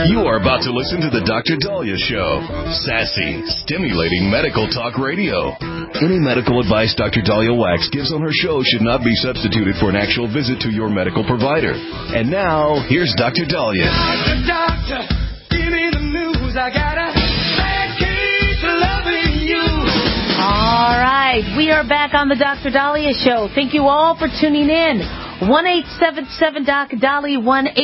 You are about to listen to the Dr. Daliah Show. Sassy, stimulating medical talk radio. Any medical advice Dr. Daliah Wax gives on her show should not be substituted for an actual visit to your medical provider. And now, here's Dr. Daliah. Doctor, give me the news. I got a bad case of loving you. All right, we are back on the Dr. Daliah Show. Thank you all for tuning in. 1-877-DOC-DALI,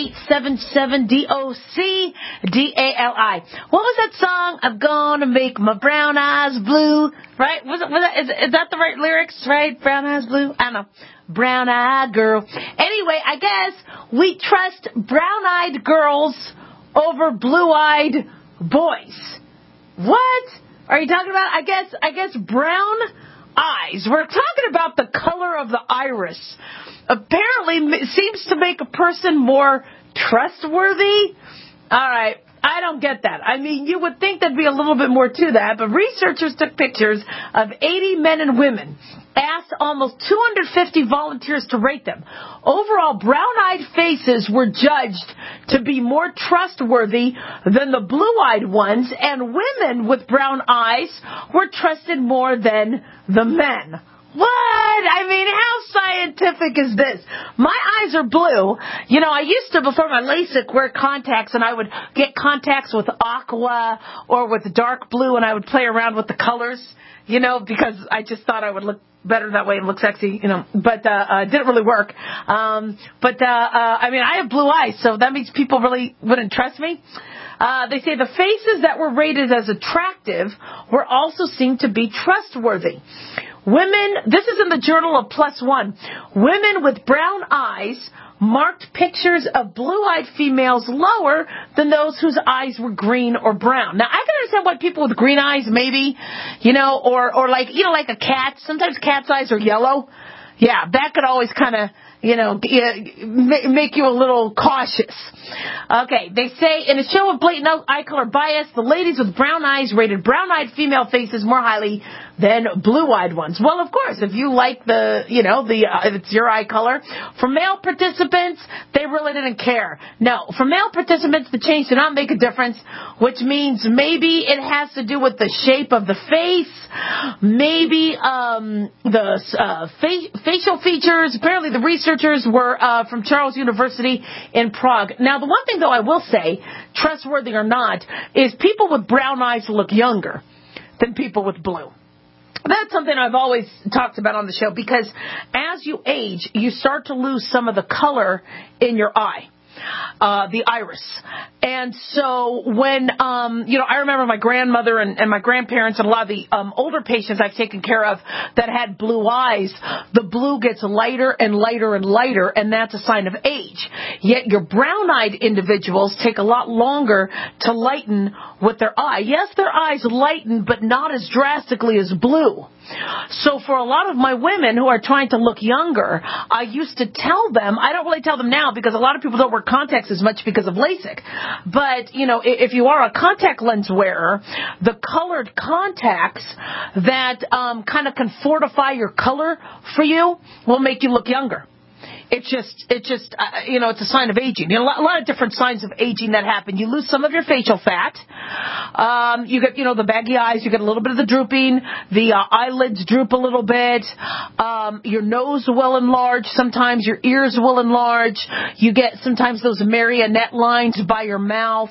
1-877-DOC-DALI. What was that song? I'm gonna make my brown eyes blue. Right? Is that the right lyrics? Right? Brown eyes blue? I don't know. Brown-eyed girl. Anyway, I guess we trust brown-eyed girls over blue-eyed boys. What are you talking about? I guess brown eyes. We're talking about the color of the iris. Apparently seems to make a person more trustworthy. All right. I don't get that. I mean, you would think there'd be a little bit more to that, but researchers took pictures of 80 men and women, asked almost 250 volunteers to rate them. Overall, brown-eyed faces were judged to be more trustworthy than the blue-eyed ones, and women with brown eyes were trusted more than the men. What? I mean, how scientific is this? My eyes are blue. You know, I used to, before my LASIK, wear contacts, and I would get contacts with aqua or with dark blue, and I would play around with the colors, you know, because I just thought I would look better that way and look sexy, you know, but it didn't really work. I mean, I have blue eyes, so that means people really wouldn't trust me. They say the faces that were rated as attractive were also seen to be trustworthy. Women, this is in the Journal of Plus One, women with brown eyes marked pictures of blue-eyed females lower than those whose eyes were green or brown. Now, I can understand why people with green eyes, maybe, you know, or like, you know, like a cat. Sometimes cat's eyes are yellow. Yeah, that could always kind of, you know, make you a little cautious. Okay, they say in a show of blatant eye color bias, the ladies with brown eyes rated brown-eyed female faces more highly than blue-eyed ones. Well, of course, if you like if it's your eye color. For male participants, they really didn't care. No, for male participants, the change did not make a difference, which means maybe it has to do with the shape of the face, maybe the facial features. Apparently, the researchers were from Charles University in Prague. Now, the one thing, though, I will say, trustworthy or not, is people with brown eyes look younger than people with blue. That's something I've always talked about on the show, because as you age, you start to lose some of the color in your eye. The iris. And so when, I remember my grandmother and my grandparents and a lot of the older patients I've taken care of that had blue eyes, the blue gets lighter and lighter and lighter, and that's a sign of age. Yet your brown-eyed individuals take a lot longer to lighten with their eye. Yes, their eyes lighten, but not as drastically as blue. So for a lot of my women who are trying to look younger, I used to tell them, I don't really tell them now because a lot of people don't wear contacts as much because of LASIK. But, you know, if you are a contact lens wearer, the colored contacts that kind of can fortify your color for you will make you look younger. It's just, it's a sign of aging. You know, a lot of different signs of aging that happen. You lose some of your facial fat. You get, the baggy eyes. You get a little bit of the drooping. The eyelids droop a little bit. Your nose will enlarge. Sometimes your ears will enlarge. You get sometimes those marionette lines by your mouth.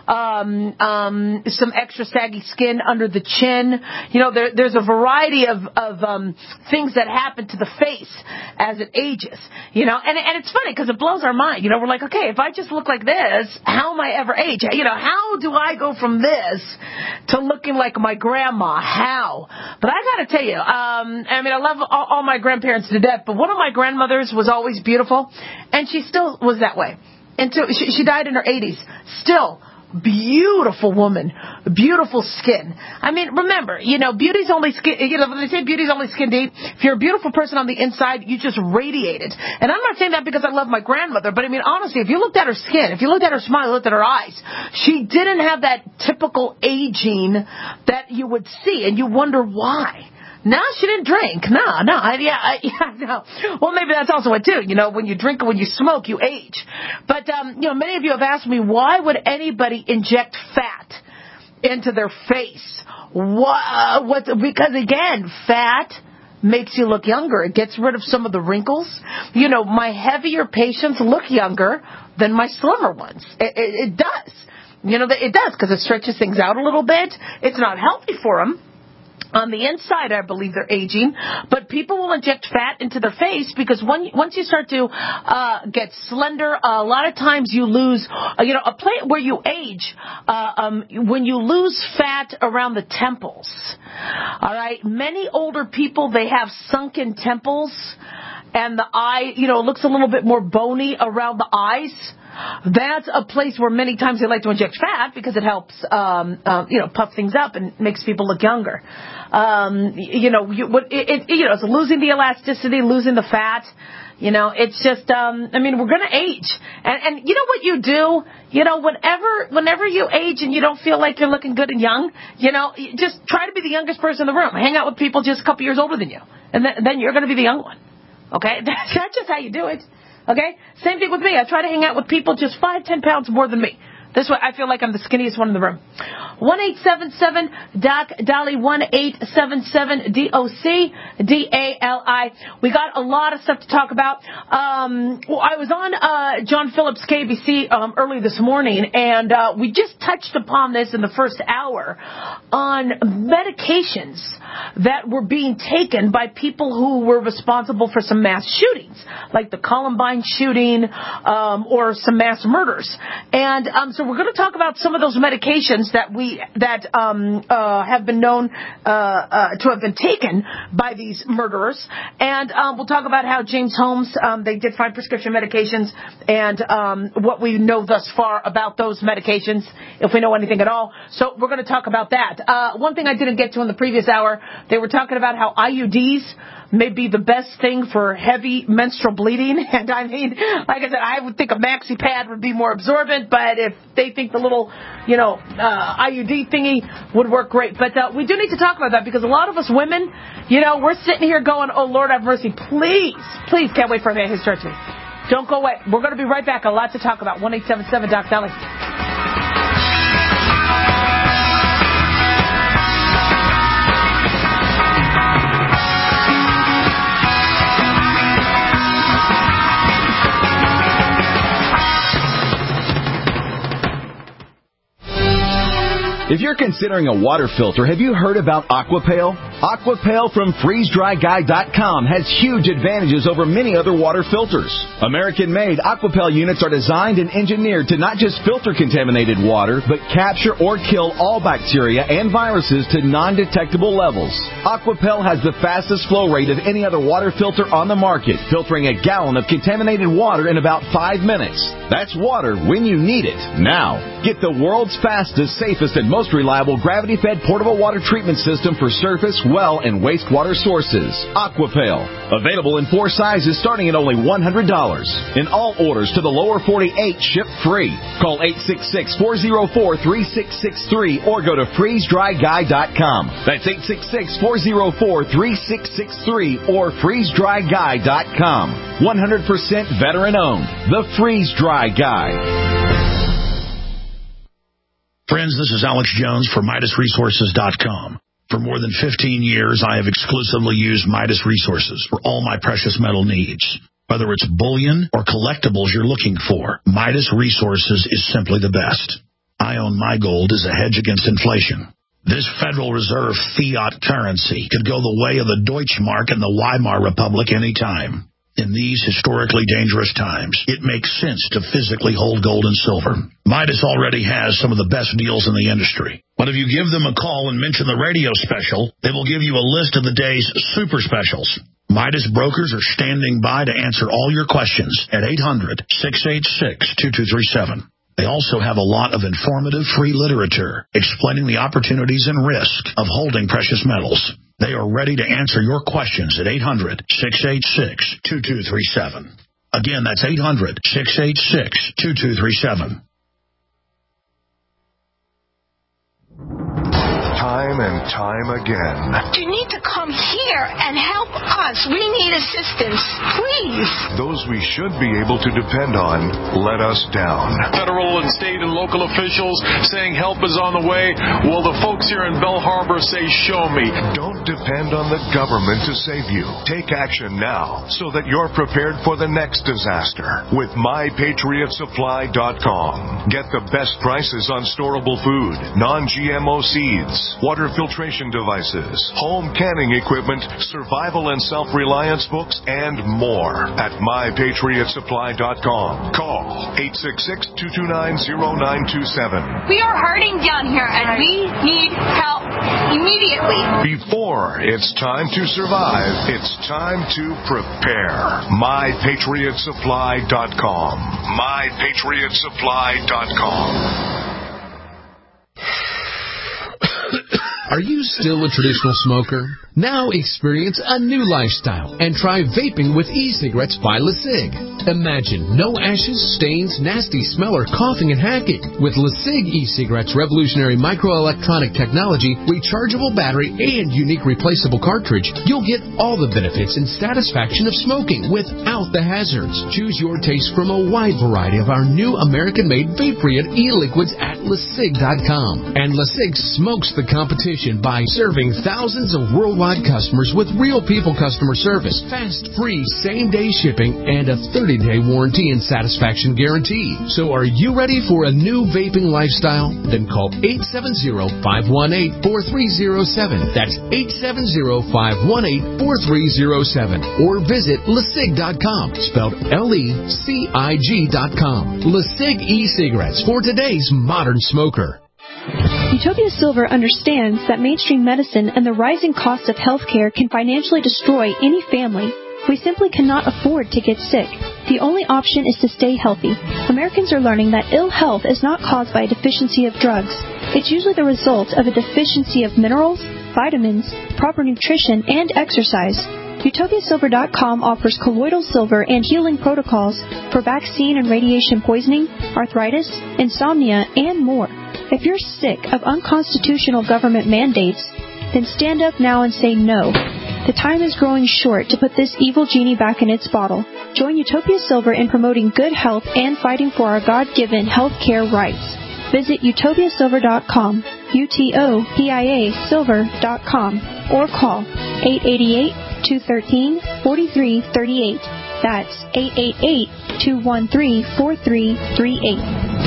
Some extra saggy skin under the chin. You know, there's a variety of things that happen to the face as it ages. You know, and it's funny because it blows our mind. You know, we're like, okay, if I just look like this, how am I ever age? You know, how do I go from this to looking like my grandma? How? But I got to tell you, I love all my grandparents to death, but one of my grandmothers was always beautiful, and she still was that way. Until she died in her 80s. Still beautiful woman, beautiful skin. I mean, remember, beauty's only skin, when they say beauty's only skin deep, if you're a beautiful person on the inside, you just radiate it. And I'm not saying that because I love my grandmother, but I mean, honestly, if you looked at her skin, if you looked at her smile, you looked at her eyes, she didn't have that typical aging that you would see, and you wonder why. No, she didn't drink. No. Well, maybe that's also it too. You know, when you drink or when you smoke, you age. But many of you have asked me, why would anybody inject fat into their face? Because again, fat makes you look younger. It gets rid of some of the wrinkles. You know, my heavier patients look younger than my slimmer ones. It does. You know, it does because it stretches things out a little bit. It's not healthy for them. On the inside, I believe they're aging, but people will inject fat into their face because once you start to get slender, a lot of times you lose, a place where you age, when you lose fat around the temples. All right, many older people, they have sunken temples, and the eye, looks a little bit more bony around the eyes. That's a place where many times they like to inject fat because it helps, puff things up and makes people look younger. It's losing the elasticity, losing the fat. It's just, we're going to age. And you know what you do? Whenever you age and you don't feel like you're looking good and young, just try to be the youngest person in the room. Hang out with people just a couple years older than you. And then you're going to be the young one. Okay? That's just how you do it. Okay? Same thing with me. I try to hang out with people just 5-10 pounds more than me. This way I feel like I'm the skinniest one in the room. 1-877-DOC-DALI, 1-877-DOC-DALI. We got a lot of stuff to talk about. I was on John Phillips KBC early this morning, and we just touched upon this in the first hour on medications that were being taken by people who were responsible for some mass shootings, like the Columbine shooting or some mass murders. And so we're going to talk about some of those medications that have been known to have been taken by these murderers. And we'll talk about how James Holmes, they did find prescription medications and what we know thus far about those medications, if we know anything at all. So we're going to talk about that. One thing I didn't get to in the previous hour, they were talking about how IUDs may be the best thing for heavy menstrual bleeding. And I mean, like I said, I would think a maxi pad would be more absorbent, but if they think the little, IUD thingy would work great. But we do need to talk about that because a lot of us women, we're sitting here going, oh, Lord have mercy, please can't wait for his church me. Don't go away. We're going to be right back. A lot to talk about. 1-877-DOC-DALI. If you're considering a water filter, have you heard about Aquapale? Aquapale from FreezeDryGuy.com has huge advantages over many other water filters. American-made Aquapale units are designed and engineered to not just filter contaminated water, but capture or kill all bacteria and viruses to non-detectable levels. Aquapale has the fastest flow rate of any other water filter on the market, filtering a gallon of contaminated water in about 5 minutes. That's water when you need it, now. Get the world's fastest, safest, and most reliable gravity-fed portable water treatment system for surface, well, and wastewater sources. Aquapale. Available in 4 sizes starting at only $100. In all orders to the lower 48, ship free. Call 866-404-3663 or go to FreezeDryGuy.com. That's 866-404-3663 or FreezeDryGuy.com. 100% veteran-owned. The Freeze Dry Guy. Friends, this is Alex Jones for MidasResources.com. For more than 15 years, I have exclusively used Midas Resources for all my precious metal needs. Whether it's bullion or collectibles you're looking for, Midas Resources is simply the best. I own my gold as a hedge against inflation. This Federal Reserve fiat currency could go the way of the Deutschmark and the Weimar Republic anytime. In these historically dangerous times, it makes sense to physically hold gold and silver. Midas already has some of the best deals in the industry. But if you give them a call and mention the radio special, they will give you a list of the day's super specials. Midas brokers are standing by to answer all your questions at 800-686-2237. They also have a lot of informative free literature explaining the opportunities and risk of holding precious metals. They are ready to answer your questions at 800-686-2237. Again, that's 800-686-2237. Time and time again. You need to come here and help us. We need assistance. Please. Those we should be able to depend on let us down. Federal and state and local officials saying help is on the way. Well, the folks here in Bell Harbor say, show me. Don't depend on the government to save you. Take action now so that you're prepared for the next disaster with MyPatriotSupply.com. Get the best prices on storable food, non-GMO seeds, water filtration devices, home canning equipment, survival and self-reliance books, and more at MyPatriotSupply.com. Call 866-229-0927. We are hurting down here, and we need help immediately. Before it's time to survive, it's time to prepare. MyPatriotSupply.com. MyPatriotSupply.com. Are you still a traditional smoker? Now experience a new lifestyle and try vaping with e-cigarettes by LeSig. Imagine no ashes, stains, nasty smell, or coughing and hacking. With LeSig e-cigarettes' revolutionary microelectronic technology, rechargeable battery, and unique replaceable cartridge, you'll get all the benefits and satisfaction of smoking without the hazards. Choose your taste from a wide variety of our new American-made vape-free e-liquids at LeSig.com. And LeSig smokes the competition by serving thousands of worldwide customers with real people customer service, fast, free, same-day shipping, and a 30-day warranty and satisfaction guarantee. So are you ready for a new vaping lifestyle? Then call 870-518-4307. That's 870-518-4307. Or visit LeSig.com, spelled LECIG.com. LeSig e-cigarettes for today's modern smoker. Utopia Silver understands that mainstream medicine and the rising cost of healthcare can financially destroy any family. We simply cannot afford to get sick. The only option is to stay healthy. Americans are learning that ill health is not caused by a deficiency of drugs. It's usually the result of a deficiency of minerals, vitamins, proper nutrition, and exercise. UtopiaSilver.com offers colloidal silver and healing protocols for vaccine and radiation poisoning, arthritis, insomnia, and more. If you're sick of unconstitutional government mandates, then stand up now and say no. The time is growing short to put this evil genie back in its bottle. Join Utopia Silver in promoting good health and fighting for our God-given health care rights. Visit UtopiaSilver.com, UTOPIA Silver.com, or call 888-213-4338. That's 888-213-4338.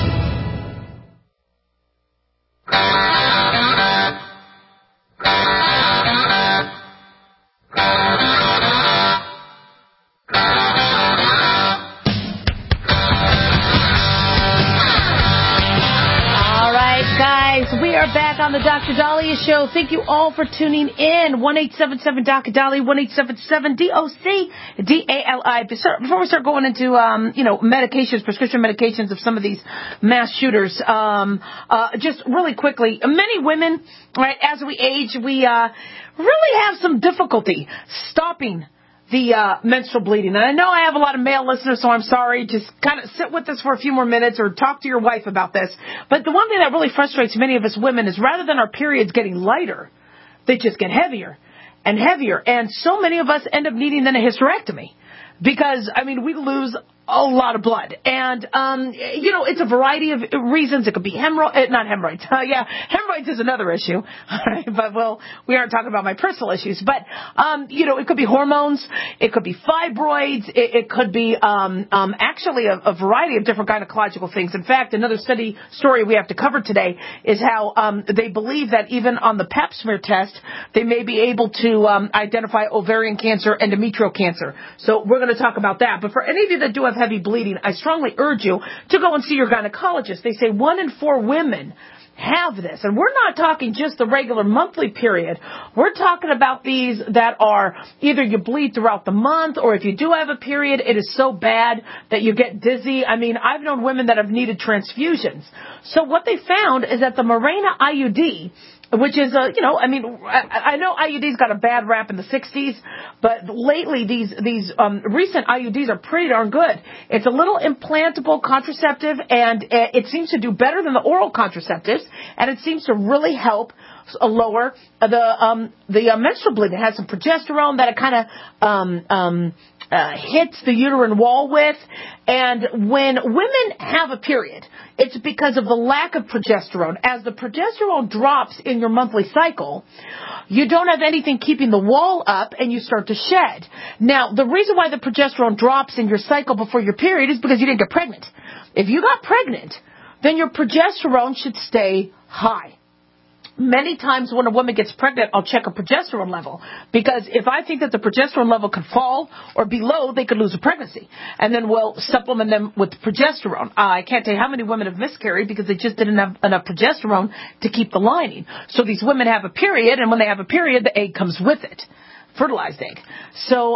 We are back on the Dr. Dahlia Show. Thank you all for tuning in. 1-877-Dr. Dahlia, 1-877-DOC-DALI. Before we start going into, medications, prescription medications of some of these mass shooters, just really quickly, many women, right, as we age, we really have some difficulty stopping the menstrual bleeding. And I know I have a lot of male listeners, so I'm sorry. Just kind of sit with us for a few more minutes or talk to your wife about this. But the one thing that really frustrates many of us women is rather than our periods getting lighter, they just get heavier and heavier. And so many of us end up needing then a hysterectomy because, we lose a lot of blood. And, it's a variety of reasons. It could be not hemorrhoids. Hemorrhoids is another issue. All right, but, we aren't talking about my personal issues. But, it could be hormones. It could be fibroids. It could be actually a variety of different gynecological things. In fact, another story we have to cover today is how they believe that even on the Pap smear test, they may be able to identify ovarian cancer, endometrial cancer. So we're going to talk about that. But for any of you that do have heavy bleeding, I strongly urge you to go and see your gynecologist. They say 1 in 4 women have this. And we're not talking just the regular monthly period. We're talking about these that are either you bleed throughout the month, or if you do have a period, it is so bad that you get dizzy. I've known women that have needed transfusions. So what they found is that the Mirena IUD which is, I know IUDs got a bad rap in the 60s, but lately these recent IUDs are pretty darn good. It's a little implantable contraceptive, and it seems to do better than the oral contraceptives, and it seems to really help lower the menstrual bleeding. It has some progesterone that it kind of hits the uterine wall with. And when women have a period, it's because of the lack of progesterone. As the progesterone drops in your monthly cycle, you don't have anything keeping the wall up and you start to shed. Now, the reason why the progesterone drops in your cycle before your period is because you didn't get pregnant. If you got pregnant, then your progesterone should stay high. Many times when a woman gets pregnant, I'll check a progesterone level, because if I think that the progesterone level could fall or be low, they could lose a pregnancy. And then we'll supplement them with progesterone. I can't tell you how many women have miscarried because they just didn't have enough progesterone to keep the lining. So these women have a period, and when they have a period, the egg comes with it. Fertilized egg. So,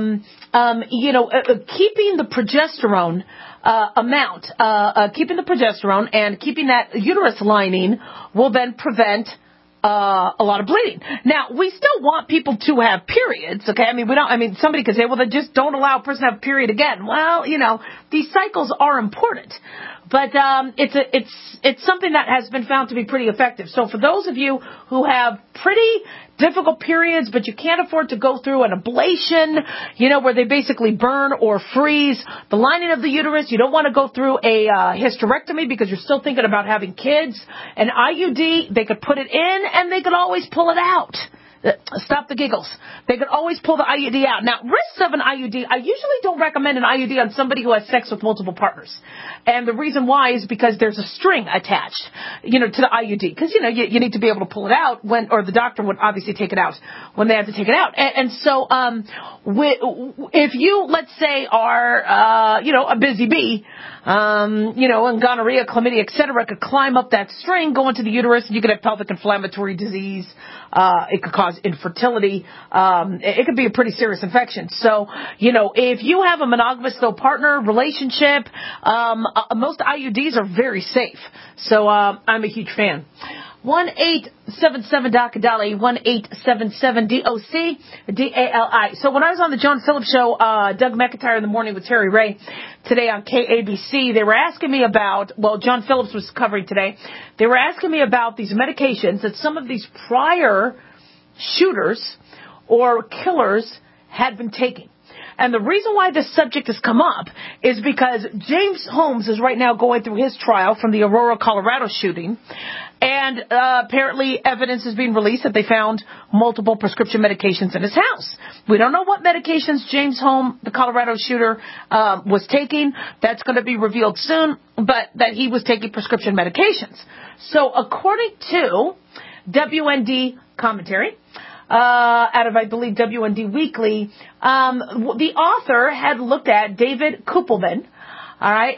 keeping the progesterone keeping the progesterone and keeping that uterus lining will then prevent a lot of bleeding. Now, we still want people to have periods, okay? Somebody could say, well, then just don't allow a person to have a period again. Well, these cycles are important. But it's something that has been found to be pretty effective. So for those of you who have pretty difficult periods, but you can't afford to go through an ablation, where they basically burn or freeze the lining of the uterus, you don't want to go through a hysterectomy because you're still thinking about having kids, an IUD, they could put it in and they could always pull it out. Stop the giggles. They could always pull the IUD out. Now, risks of an IUD, I usually don't recommend an IUD on somebody who has sex with multiple partners. And the reason why is because there's a string attached, to the IUD. Because, you need to be able to pull it out or the doctor would obviously take it out when they have to take it out. And so, if you, let's say, are, a busy bee, and gonorrhea, chlamydia, etc., could climb up that string, go into the uterus, and you could have pelvic inflammatory disease. It could cause infertility. It could be a pretty serious infection. So, if you have a monogamous partner relationship, most IUDs are very safe. So, I'm a huge fan. 1-877-DOC-DALI, 1-877-DOC-DALI. So when I was on the John Phillips Show, Doug McIntyre in the morning with Terry Ray today on KABC, they were asking me about, John Phillips was covering today, they were asking me about these medications that some of these prior shooters or killers had been taking. And the reason why this subject has come up is because James Holmes is right now going through his trial from the Aurora, Colorado shooting. And apparently evidence is being released that they found multiple prescription medications in his house. We don't know what medications James Holmes, the Colorado shooter, was taking. That's going to be revealed soon, but that he was taking prescription medications. So according to WND commentary, out of, I believe, WND Weekly, the author had looked at David Kupelman, all right,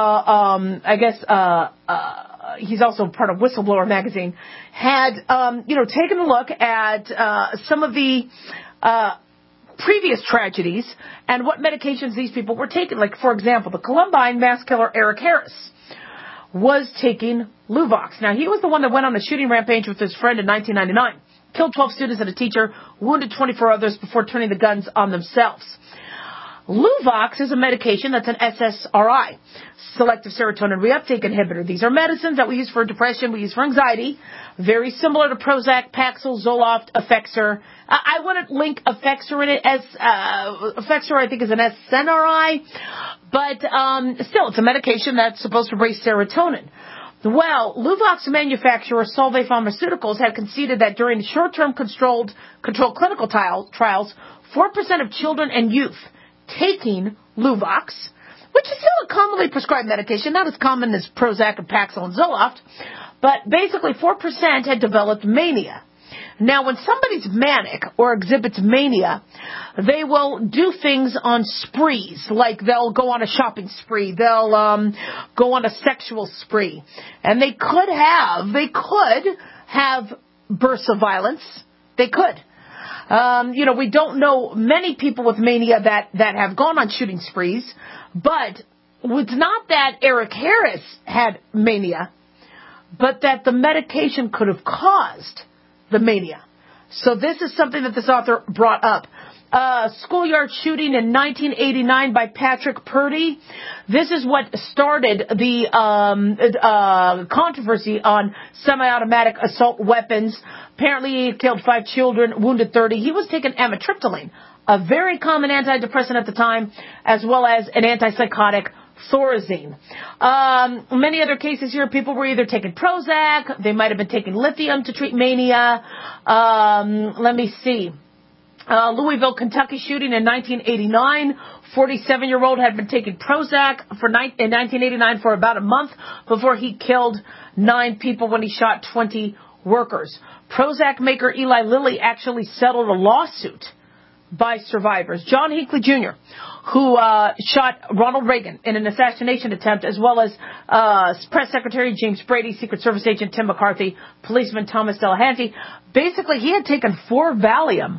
of, he's also part of Whistleblower magazine, had, taken a look at some of the previous tragedies and what medications these people were taking. Like, for example, the Columbine mass killer Eric Harris was taking Luvox. Now, he was the one that went on a shooting rampage with his friend in 1999. Killed 12 students and a teacher, wounded 24 others before turning the guns on themselves. Luvox is a medication that's an SSRI, selective serotonin reuptake inhibitor. These are medicines that we use for depression, we use for anxiety, very similar to Prozac, Paxil, Zoloft, Effexor. I wouldn't link Effexor in it as, Effexor I think is an SNRI, but still it's a medication that's supposed to raise serotonin. Well, Luvox manufacturer Solvay Pharmaceuticals had conceded that during the short-term controlled clinical trials, 4% of children and youth taking Luvox, which is still a commonly prescribed medication, not as common as Prozac and Paxil and Zoloft, but basically 4% had developed mania. Now, when somebody's manic or exhibits mania, they will do things on sprees, like they'll go on a shopping spree, they'll go on a sexual spree, and they could have bursts of violence. They could. We don't know many people with mania that have gone on shooting sprees, but it's not that Eric Harris had mania, but that the medication could have caused the mania. So this is something that this author brought up. Schoolyard shooting in 1989 by Patrick Purdy. This is what started the controversy on semi-automatic assault weapons. Apparently he killed 5 children, wounded 30. He was taking amitriptyline, a very common antidepressant at the time, as well as an antipsychotic, Thorazine. Many other cases here, people were either taking Prozac, they might have been taking lithium to treat mania. Let me see. Louisville, Kentucky shooting in 1989. 47-year-old had been taking Prozac in 1989 for about a month before he killed 9 people when he shot 20 workers. Prozac maker Eli Lilly actually settled a lawsuit by survivors. John Hinckley Jr., who shot Ronald Reagan in an assassination attempt, as well as Press Secretary James Brady, Secret Service agent Tim McCarthy, policeman Thomas Delahanty. Basically, he had taken 4 Valium,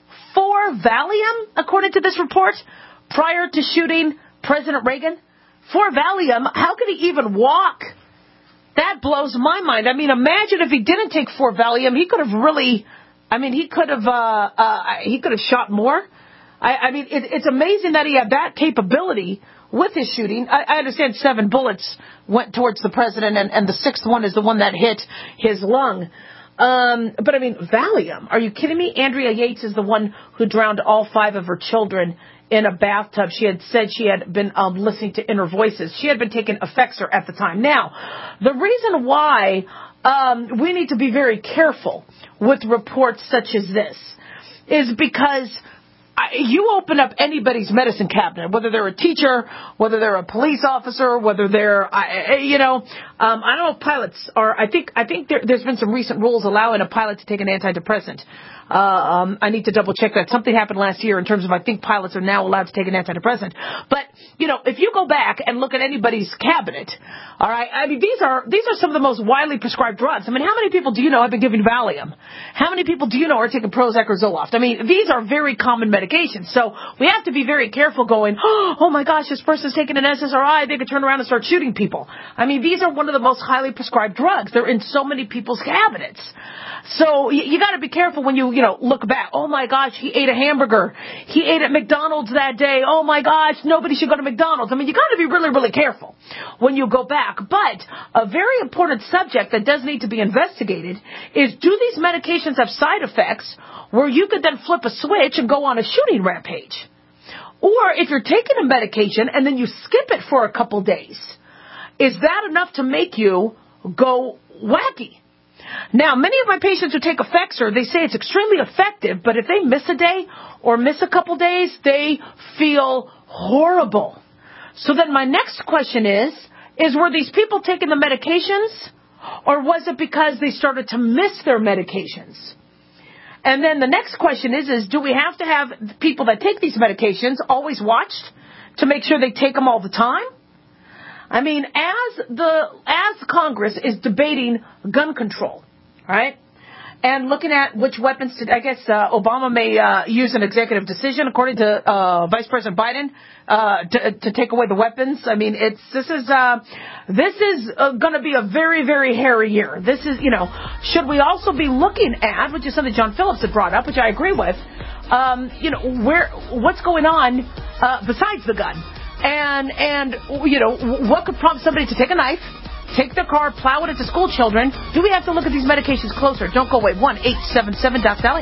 according to this report, prior to shooting President Reagan. 4 Valium, how could he even walk? That blows my mind. I mean, imagine if he didn't take 4 Valium, he could have really, he could have shot more. I mean, it's amazing that he had that capability with his shooting. I understand 7 bullets went towards the president, and the 6th one is the one that hit his lung. But I mean, Valium, are you kidding me? Andrea Yates is the one who drowned all 5 of her children in a bathtub. She had said she had been listening to inner voices. She had been taking Effexor at the time. Now, the reason why we need to be very careful with reports such as this is because you open up anybody's medicine cabinet, whether they're a teacher, whether they're a police officer, whether they're, I don't know if pilots are, I think there's been some recent rules allowing a pilot to take an antidepressant. I need to double check that. Something happened last year in terms of, I think pilots are now allowed to take an antidepressant. But, if you go back and look at anybody's cabinet, all right, I mean, these are some of the most widely prescribed drugs. I mean, how many people do you know have been given Valium? How many people do you know are taking Prozac or Zoloft? I mean, these are very common medications. So we have to be very careful going, oh my gosh, this person's taking an SSRI, they could turn around and start shooting people. I mean, these are one of the most highly prescribed drugs. They're in so many people's cabinets. So you got to be careful when you look back. Oh my gosh, he ate a hamburger. He ate at McDonald's that day. Oh my gosh, nobody should go to McDonald's. I mean, you got to be really, really careful when you go back. But a very important subject that does need to be investigated is, do these medications have side effects where you could then flip a switch and go on a shooting rampage? Or if you're taking a medication and then you skip it for a couple days, is that enough to make you go wacky? Now, many of my patients who take Effexor, they say it's extremely effective, but if they miss a day or miss a couple days, they feel horrible. So then my next question is were these people taking the medications, or was it because they started to miss their medications? And then the next question is do we have to have people that take these medications always watched to make sure they take them all the time? I mean, as Congress is debating gun control, right, and looking at which weapons I guess Obama may use an executive decision, according to Vice President Biden, to take away the weapons. I mean, this is going to be a very, very hairy year. This is, should we also be looking at, which is something John Phillips had brought up, which I agree with, what's going on besides the gun? And what could prompt somebody to take a knife, take their car, plow it into school children? Do we have to look at these medications closer? Don't go away. 1-877-DOC-SALLY.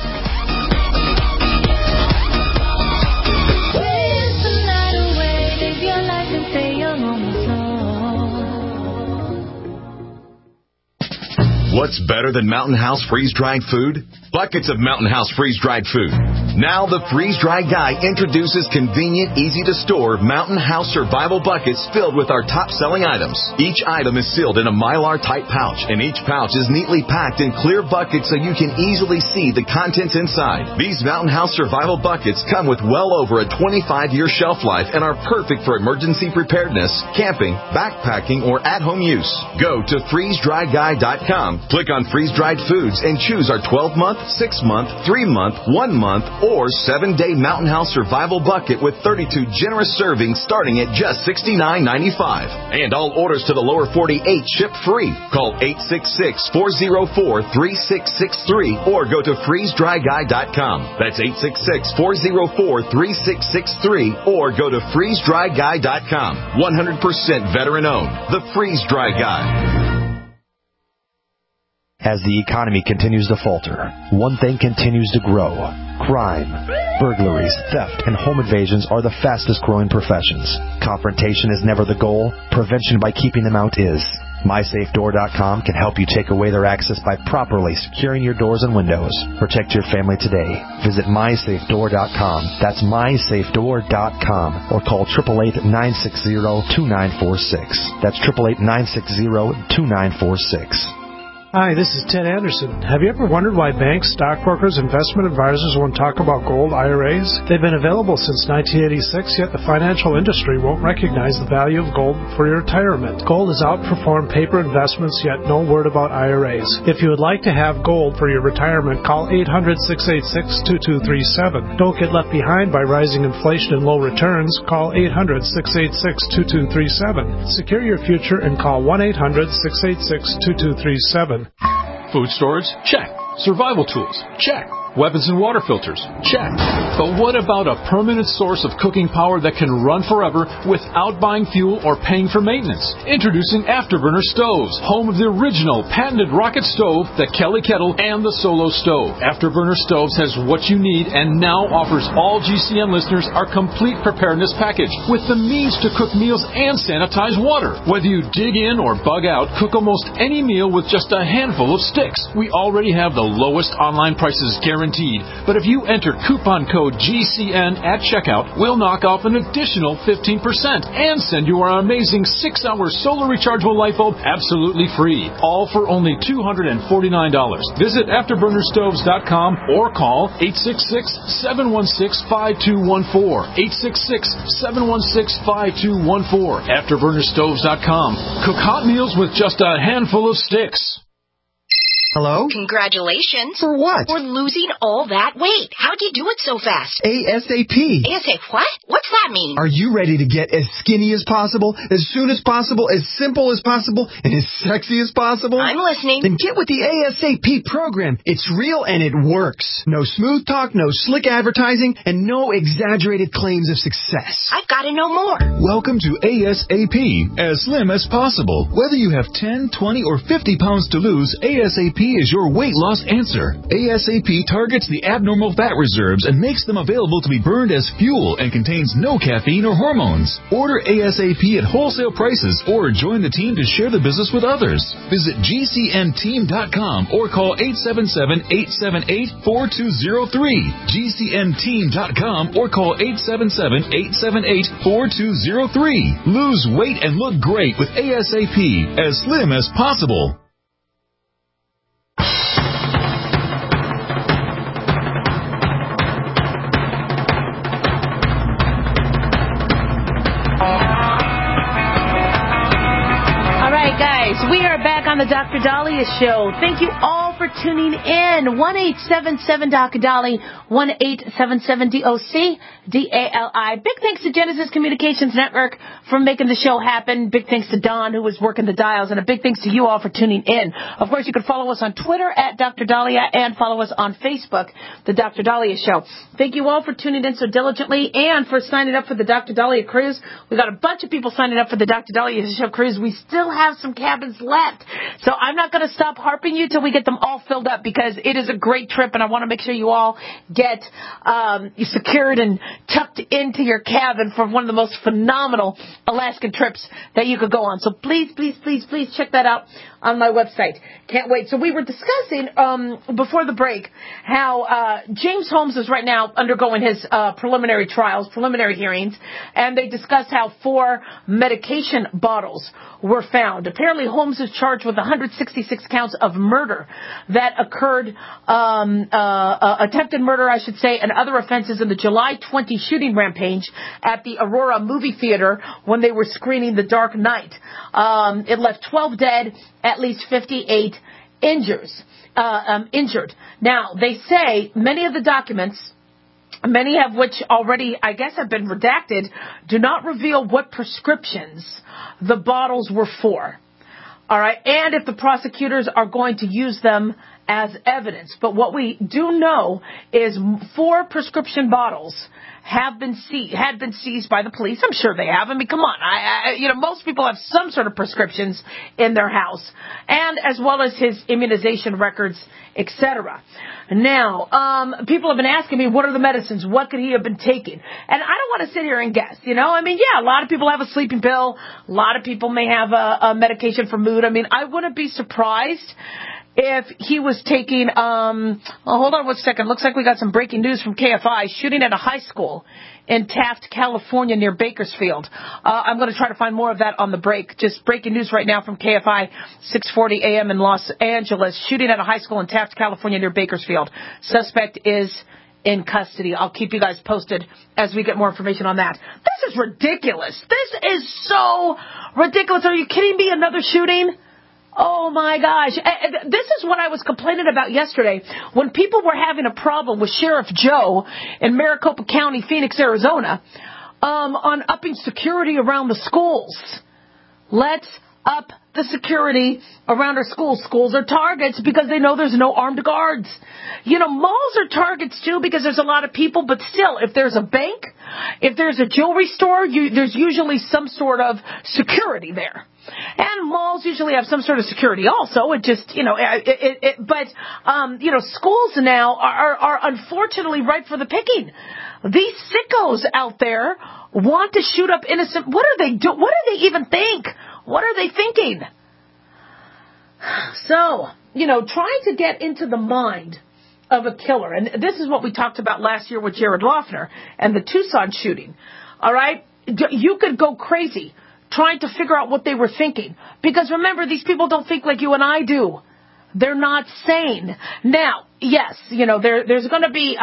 What's better than Mountain House freeze-dried food? Buckets of Mountain House freeze-dried food. Now the freeze-dried guy introduces convenient, easy-to-store Mountain House survival buckets filled with our top-selling items. Each item is sealed in a Mylar-type pouch, and each pouch is neatly packed in clear buckets so you can easily see the contents inside. These Mountain House survival buckets come with well over a 25-year shelf life and are perfect for emergency preparedness, camping, backpacking, or at-home use. Go to freezedryguy.com. Click on freeze-dried foods and choose our 12-month, 6-month, 3-month, 1-month, or 7-day Mountain House Survival Bucket with 32 generous servings starting at just $69.95. And all orders to the lower 48 ship free. Call 866-404-3663 or go to freezedryguy.com. That's 866-404-3663 or go to freezedryguy.com. 100% veteran owned. The Freeze Dry Guy. As the economy continues to falter, one thing continues to grow. Crime. Burglaries, theft, and home invasions are the fastest growing professions. Confrontation is never the goal. Prevention by keeping them out is. MySafeDoor.com can help you take away their access by properly securing your doors and windows. Protect your family today. Visit MySafeDoor.com. That's MySafeDoor.com. Or call 888-960-2946. That's 888-960-2946. Hi, this is Ted Anderson. Have you ever wondered why banks, stockbrokers, investment advisors won't talk about gold IRAs? They've been available since 1986, yet the financial industry won't recognize the value of gold for your retirement. Gold has outperformed paper investments, yet no word about IRAs. If you would like to have gold for your retirement, call 800-686-2237. Don't get left behind by rising inflation and low returns. Call 800-686-2237. Secure your future and call 1-800-686-2237. Food storage? Check. Survival tools? Check. Weapons and water filters? Check. But what about a permanent source of cooking power that can run forever without buying fuel or paying for maintenance? Introducing Afterburner Stoves, home of the original patented rocket stove, the Kelly Kettle, and the Solo Stove. Afterburner Stoves has what you need and now offers all GCN listeners our complete preparedness package with the means to cook meals and sanitize water. Whether you dig in or bug out, cook almost any meal with just a handful of sticks. We already have the lowest online prices guaranteed. But if you enter coupon code GCN at checkout, we'll knock off an additional 15% and send you our amazing 6-hour solar rechargeable light bulb absolutely free. All for only $249. Visit AfterburnerStoves.com or call 866-716-5214. 866-716-5214. AfterburnerStoves.com. Cook hot meals with just a handful of sticks. Hello? Congratulations. For what? For losing all that weight. How'd you do it so fast? ASAP. ASAP what? What's that mean? Are you ready to get as skinny as possible, as soon as possible, as simple as possible, and as sexy as possible? I'm listening. Then get with the ASAP program. It's real and it works. No smooth talk, no slick advertising, and no exaggerated claims of success. I've got to know more. Welcome to ASAP, as slim as possible. Whether you have 10, 20, or 50 pounds to lose, ASAP is your weight loss answer. ASAP targets the abnormal fat reserves and makes them available to be burned as fuel and contains no caffeine or hormones. Order ASAP at wholesale prices or join the team to share the business with others. Visit GCNteam.com or call 877-878-4203. GCNteam.com or call 877-878-4203. Lose weight and look great with ASAP, as slim as possible. We are back on the Dr. Dahlia Show. Thank you all for tuning in. 1-877-Dr. 1-877-DOC-DALI. Big thanks to Genesis Communications Network for making the show happen. Big thanks to Don, who was working the dials, and a big thanks to you all for tuning in. Of course, you can follow us on Twitter at Dr. Dahlia and follow us on Facebook, The Dr. Dahlia Show. Thank you all for tuning in so diligently and for signing up for the Dr. Dahlia Cruise. We got a bunch of people signing up for the Dr. Dahlia Show Cruise. We still have some cabins left. So I'm not going to stop harping you till we get them all filled up, because it is a great trip, and I want to make sure you all get secured and tucked into your cabin for one of the most phenomenal Alaskan trips that you could go on. So please, please, please, please check that out on my website. Can't wait. So we were discussing before the break how James Holmes is right now undergoing his preliminary trials, preliminary hearings, and they discussed how 4 medication bottles were found. Apparently, Holmes is charged with 166 counts of murder that occurred, attempted murder, I should say, and other offenses in the July 20 shooting rampage at the Aurora movie theater when they were screening The Dark Knight. It left 12 dead, at least 58 injured. Now, they say many of the documents many of which already, I guess, have been redacted, do not reveal what prescriptions the bottles were for. All right, and if the prosecutors are going to use them as evidence. But what we do know is 4 prescription bottles had been seized by the police. I'm sure they have. I mean, come on. Most people have some sort of prescriptions in their house, and as well as his immunization records, etc. Now, people have been asking me, what are the medicines? What could he have been taking? And I don't want to sit here and guess, a lot of people have a sleeping pill. A lot of people may have a medication for mood. I mean, I wouldn't be surprised if he was taking, hold on one second. Looks like we got some breaking news from KFI. Shooting at a high school in Taft, California, near Bakersfield. I'm going to try to find more of that on the break. Just breaking news right now from KFI, 6:40 a.m. in Los Angeles. Shooting at a high school in Taft, California, near Bakersfield. Suspect is in custody. I'll keep you guys posted as we get more information on that. This is ridiculous. This is so ridiculous. Are you kidding me? Another shooting? Oh, my gosh. This is what I was complaining about yesterday when people were having a problem with Sheriff Joe in Maricopa County, Phoenix, Arizona, on upping security around the schools. Let's up the security around our schools. Schools are targets because they know there's no armed guards. Malls are targets too because there's a lot of people, but still, if there's a bank, if there's a jewelry store, there's usually some sort of security there. And malls usually have some sort of security also. It just, schools now are unfortunately ripe for the picking. These sickos out there want to shoot up innocent. What are they do? What do they even think? What are they thinking? So, trying to get into the mind of a killer. And this is what we talked about last year with Jared Loughner and the Tucson shooting. All right? You could go crazy trying to figure out what they were thinking. Because remember, these people don't think like you and I do. They're not sane. Now, yes, there's going to be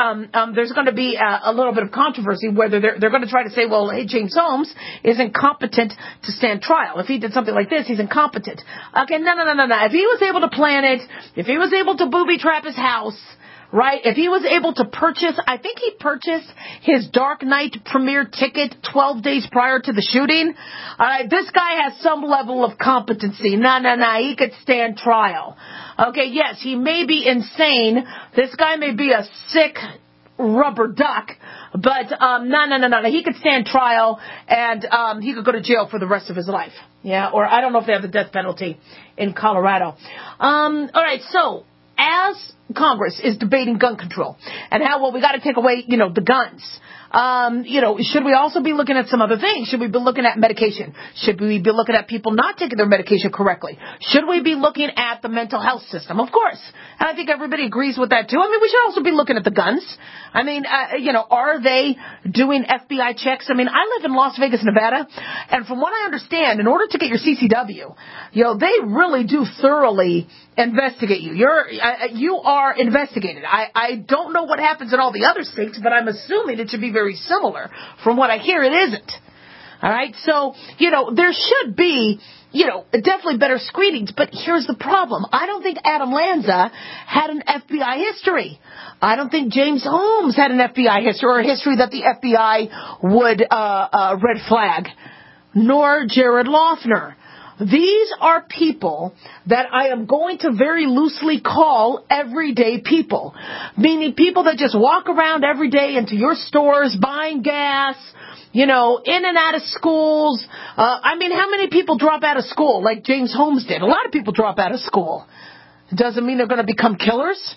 a little bit of controversy whether they're going to try to say, well, hey, James Holmes is incompetent to stand trial. If he did something like this, he's incompetent. Okay, no. If he was able to plan it, if he was able to booby trap his house, right? If he was able to purchase, I think he purchased his Dark Knight premiere ticket 12 days prior to the shooting. All right, this guy has some level of competency. No, he could stand trial. Okay, yes, he may be insane. This guy may be a sick rubber duck, but no. He could stand trial, and he could go to jail for the rest of his life. Yeah, or I don't know if they have the death penalty in Colorado. All right, so as Congress is debating gun control and how, we got to take away, the guns. Should we also be looking at some other things? Should we be looking at medication? Should we be looking at people not taking their medication correctly? Should we be looking at the mental health system? Of course. And I think everybody agrees with that too. I mean, we should also be looking at the guns. I mean, are they doing FBI checks? I mean, I live in Las Vegas, Nevada, and from what I understand, in order to get your CCW, they really do thoroughly investigate you. You are investigated. I don't know what happens in all the other states, but I'm assuming it should be very similar. From what I hear, it isn't. All right, so there should be definitely better screenings. But here's the problem: I don't think Adam Lanza had an FBI history. I don't think James Holmes had an FBI history or a history that the FBI would red flag. Nor Jared Loughner. These are people that I am going to very loosely call everyday people, meaning people that just walk around every day into your stores buying gas, in and out of schools. I mean, how many people drop out of school like James Holmes did? A lot of people drop out of school. Doesn't mean they're going to become killers.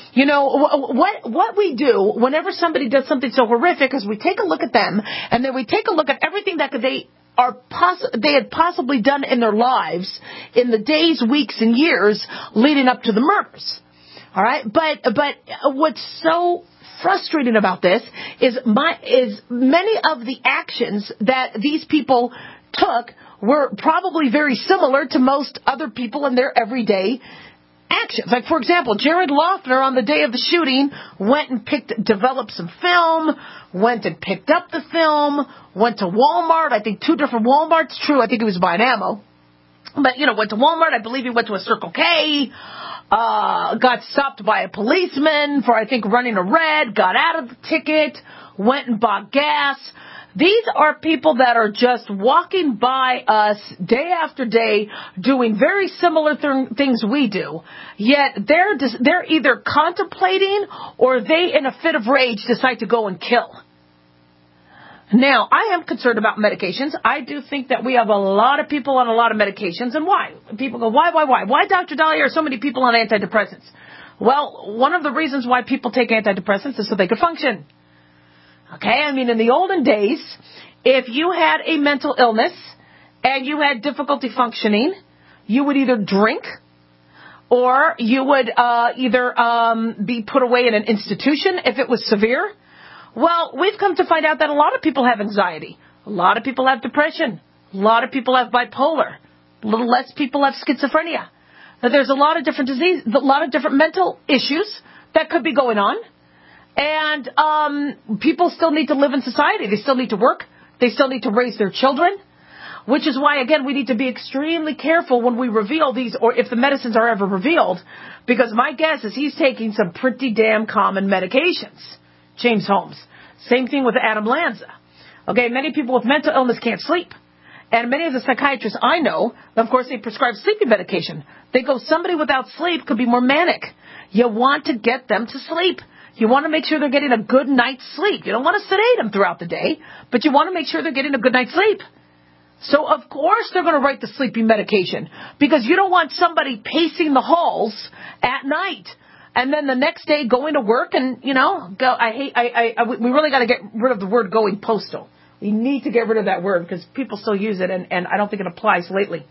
What we do whenever somebody does something so horrific is we take a look at them, and then we take a look at everything that they had possibly done in their lives in the days, weeks, and years leading up to the murders. All right, but what's so frustrating about this is many of the actions that these people took were probably very similar to most other people in their everyday actions. Like, for example, Jared Loughner on the day of the shooting went and developed some film, went and picked up the film, went to Walmart, I think 2 different Walmarts, true, I think he was buying ammo, but, went to Walmart, I believe he went to a Circle K, got stopped by a policeman for, I think, running a red, got out of the ticket, went and bought gas. These are people that are just walking by us day after day doing very similar things we do, yet they're either contemplating or they, in a fit of rage, decide to go and kill. Now, I am concerned about medications. I do think that we have a lot of people on a lot of medications. And why? People go, why? Why, Dr. Dahlia, are so many people on antidepressants? Well, one of the reasons why people take antidepressants is so they could function. Okay, I mean, in the olden days, if you had a mental illness and you had difficulty functioning, you would either drink or you would be put away in an institution if it was severe. Well, we've come to find out that a lot of people have anxiety. A lot of people have depression. A lot of people have bipolar. A little less people have schizophrenia. Now, there's a lot of different diseases, a lot of different mental issues that could be going on. And people still need to live in society. They still need to work. They still need to raise their children, which is why, again, we need to be extremely careful when we reveal these, or if the medicines are ever revealed, because my guess is he's taking some pretty damn common medications. James Holmes. Same thing with Adam Lanza. Okay, many people with mental illness can't sleep. And many of the psychiatrists I know, of course, they prescribe sleeping medication. They go, somebody without sleep could be more manic. You want to get them to sleep. You want to make sure they're getting a good night's sleep. You don't want to sedate them throughout the day, but you want to make sure they're getting a good night's sleep. So, of course, they're going to write the sleeping medication because you don't want somebody pacing the halls at night and then the next day going to work and, you know, we really got to get rid of the word going postal. We need to get rid of that word because people still use it, and I don't think it applies lately.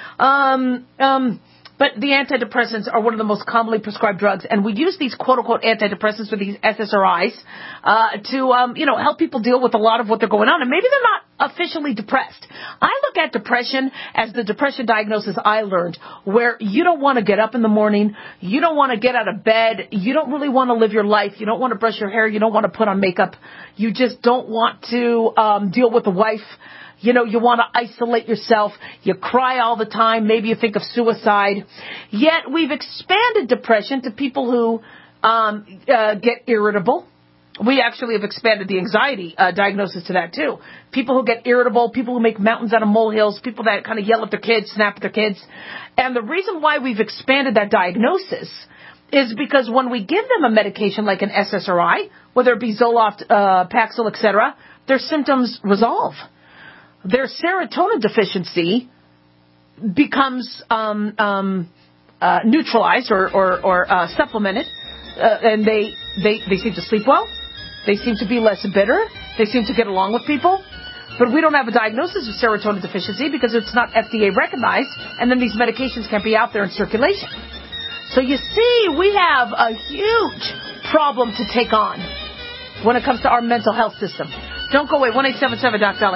But the antidepressants are one of the most commonly prescribed drugs, and we use these quote-unquote antidepressants or these SSRIs to help people deal with a lot of what they're going on, and maybe they're not officially depressed. I look at depression as the depression diagnosis I learned, where you don't want to get up in the morning, you don't want to get out of bed, you don't really want to live your life, you don't want to brush your hair, you don't want to put on makeup, you just don't want to deal with the wife. You know, you want to isolate yourself. You cry all the time. Maybe you think of suicide. Yet we've expanded depression to people who get irritable. We actually have expanded the anxiety diagnosis to that, too. People who get irritable, people who make mountains out of molehills, people that kind of yell at their kids, snap at their kids. And the reason why we've expanded that diagnosis is because when we give them a medication like an SSRI, whether it be Zoloft, Paxil, etc., their symptoms resolve. Their serotonin deficiency becomes neutralized or supplemented, and they seem to sleep well. They seem to be less bitter. They seem to get along with people. But we don't have a diagnosis of serotonin deficiency because it's not FDA recognized, and then these medications can't be out there in circulation. So you see, we have a huge problem to take on when it comes to our mental health system. Don't go away. 1-877 Doc Dolly.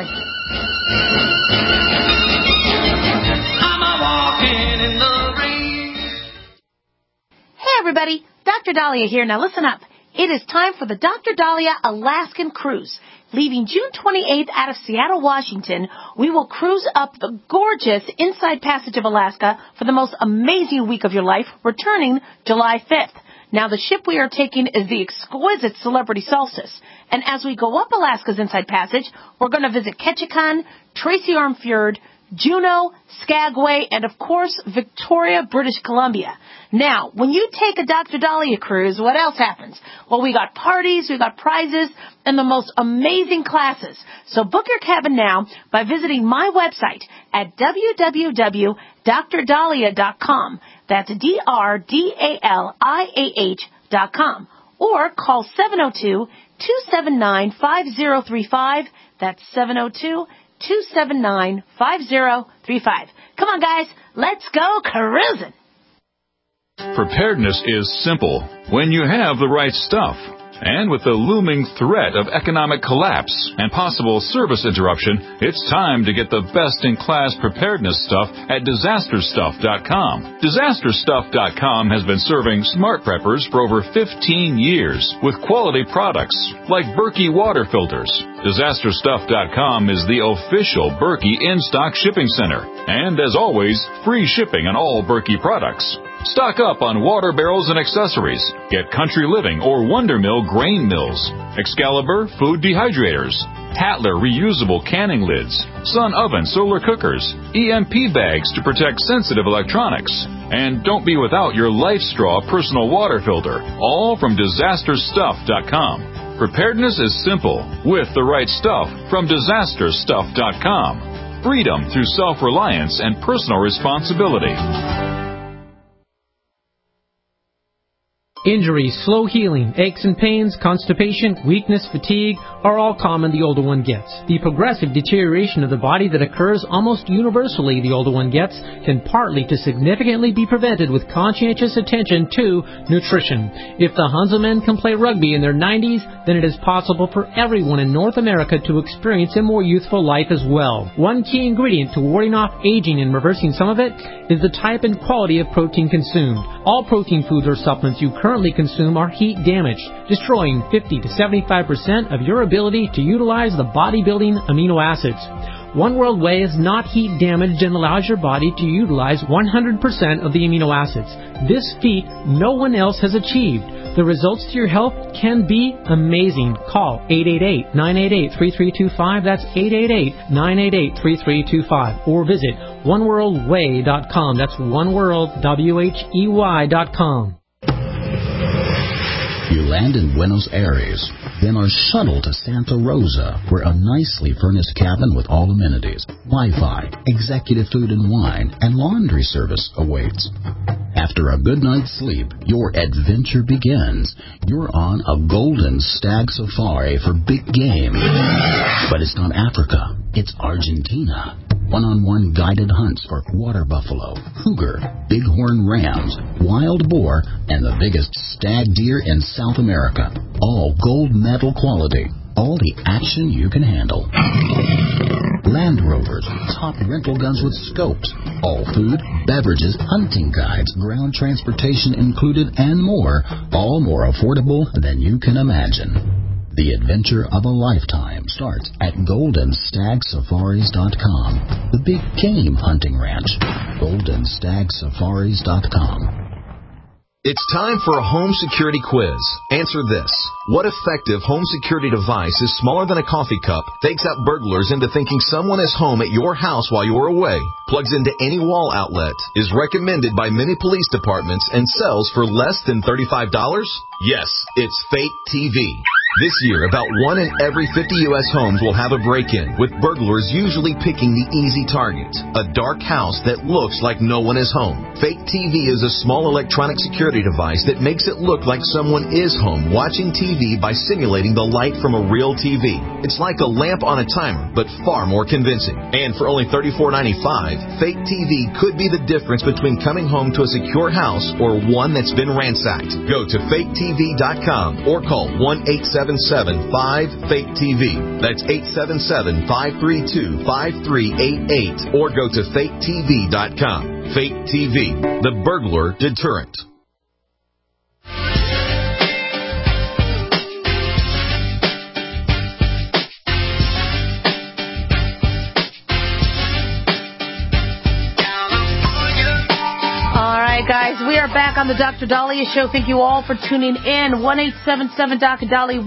I'm a walking in the rain. Hey everybody, Dr. Dahlia here. Now listen up. It is time for the Dr. Dahlia Alaskan Cruise. Leaving June 28th out of Seattle, Washington, we will cruise up the gorgeous Inside Passage of Alaska for the most amazing week of your life, returning July 5th. Now, the ship we are taking is the exquisite Celebrity Solstice. And as we go up Alaska's Inside Passage, we're going to visit Ketchikan, Tracy Arm Fjord, Juneau, Skagway, and, of course, Victoria, British Columbia. Now, when you take a Dr. Dahlia cruise, what else happens? Well, we got parties, we got prizes, and the most amazing classes. So book your cabin now by visiting my website at www.drdahlia.com. That's DRDALIAH.com. Or call 702-279-5035. That's 702-279-5035. Come on, guys. Let's go cruising. Preparedness is simple when you have the right stuff. And with the looming threat of economic collapse and possible service interruption, it's time to get the best-in-class preparedness stuff at DisasterStuff.com. DisasterStuff.com has been serving smart preppers for over 15 years with quality products like Berkey water filters. DisasterStuff.com is the official Berkey in-stock shipping center. And as always, free shipping on all Berkey products. Stock up on water barrels and accessories. Get Country Living or Wonder Mill grain mills, Excalibur food dehydrators, Hatler reusable canning lids, Sun oven solar cookers, EMP bags to protect sensitive electronics, and don't be without your Life Straw personal water filter, all from DisasterStuff.com. Preparedness is simple with the right stuff from DisasterStuff.com. Freedom through self-reliance and personal responsibility. Injuries, slow healing, aches and pains, constipation, weakness, fatigue are all common the older one gets. The progressive deterioration of the body that occurs almost universally the older one gets can partly to significantly be prevented with conscientious attention to nutrition. If the Hunzelmen can play rugby in their 90s, then it is possible for everyone in North America to experience a more youthful life as well. One key ingredient to warding off aging and reversing some of it is the type and quality of protein consumed. All protein foods or supplements you currently consume are heat damaged, destroying 50 to 75% of your ability to utilize the bodybuilding amino acids. One World Whey is not heat damaged and allows your body to utilize 100% of the amino acids. This feat no one else has achieved. The results to your health can be amazing. Call 888-988-3325. That's 888-988-3325. Or visit oneworldwhey.com. That's oneworld.com. You land in Buenos Aires, then are shuttled to Santa Rosa, where a nicely furnished cabin with all amenities, Wi-Fi, executive food and wine, and laundry service awaits. After a good night's sleep, your adventure begins. You're on a golden stag safari for big game. But it's not Africa, it's Argentina. One-on-one guided hunts for water buffalo, cougar, bighorn rams, wild boar, and the biggest stag deer in South America. All gold medal quality. All the action you can handle. Land Rovers, top rental guns with scopes. All food, beverages, hunting guides, ground transportation included, and more. All more affordable than you can imagine. The adventure of a lifetime starts at GoldenStagSafaris.com. The big game hunting ranch. GoldenStagSafaris.com. It's time for a home security quiz. Answer this. What effective home security device is smaller than a coffee cup, fakes out burglars into thinking someone is home at your house while you're away, plugs into any wall outlet, is recommended by many police departments, and sells for less than $35? Yes, it's Fake TV. This year, about 1 in every 50 U.S. homes will have a break-in, with burglars usually picking the easy target, a dark house that looks like no one is home. Fake TV is a small electronic security device that makes it look like someone is home watching TV by simulating the light from a real TV. It's like a lamp on a timer, but far more convincing. And for only $34.95, Fake TV could be the difference between coming home to a secure house or one that's been ransacked. Go to faketv.com or call 1-877-5-FAKE-TV. That's 877-532-5388. Or go to faketv.com. Fake TV, the burglar deterrent. Guys, we are back on the Dr. Dahlia Show. Thank you all for tuning in. 1-877-Dr.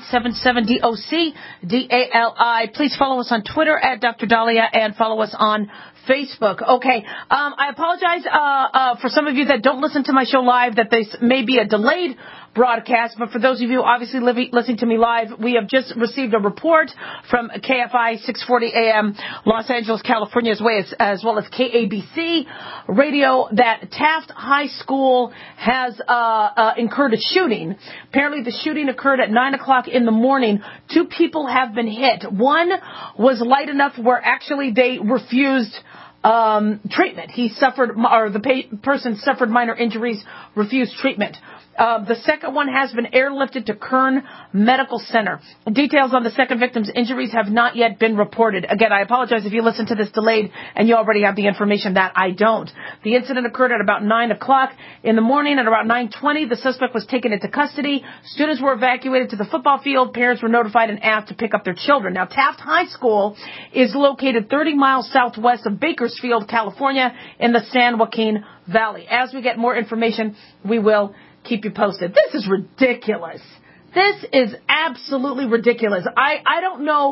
1-877-DOC-DALI. Please follow us on Twitter at Dr. Dahlia and follow us on Facebook. Okay. I apologize for some of you that don't listen to my show live, that this may be a delayed broadcast, but for those of you obviously listening to me live, we have just received a report from KFI 640 AM, Los Angeles, California, as well as KABC Radio, that Taft High School has incurred a shooting. Apparently the shooting occurred at 9 o'clock in the morning. 2 people have been hit. One was light enough where actually they refused treatment. The person suffered minor injuries, refused treatment. The second one has been airlifted to Kern Medical Center. Details on the second victim's injuries have not yet been reported. Again, I apologize if you listen to this delayed and you already have the information that I don't. The incident occurred at about 9 o'clock in the morning. At about 9:20, the suspect was taken into custody. Students were evacuated to the football field. Parents were notified and asked to pick up their children. Now, Taft High School is located 30 miles southwest of Bakersfield. Bakersfield, California, in the San Joaquin Valley. As we get more information, we will keep you posted. This is ridiculous. This is absolutely ridiculous. I don't know.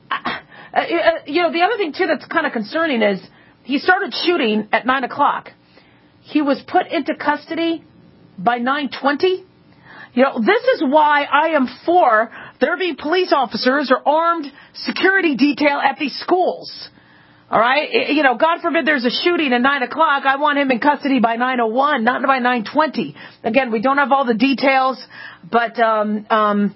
The other thing, too, that's kind of concerning is he started shooting at 9 o'clock. He was put into custody by 9:20. This is why I am for there being police officers or armed security detail at these schools. All right? God forbid there's a shooting at 9 o'clock. I want him in custody by 9:01, not by 9:20. Again, we don't have all the details, but I'm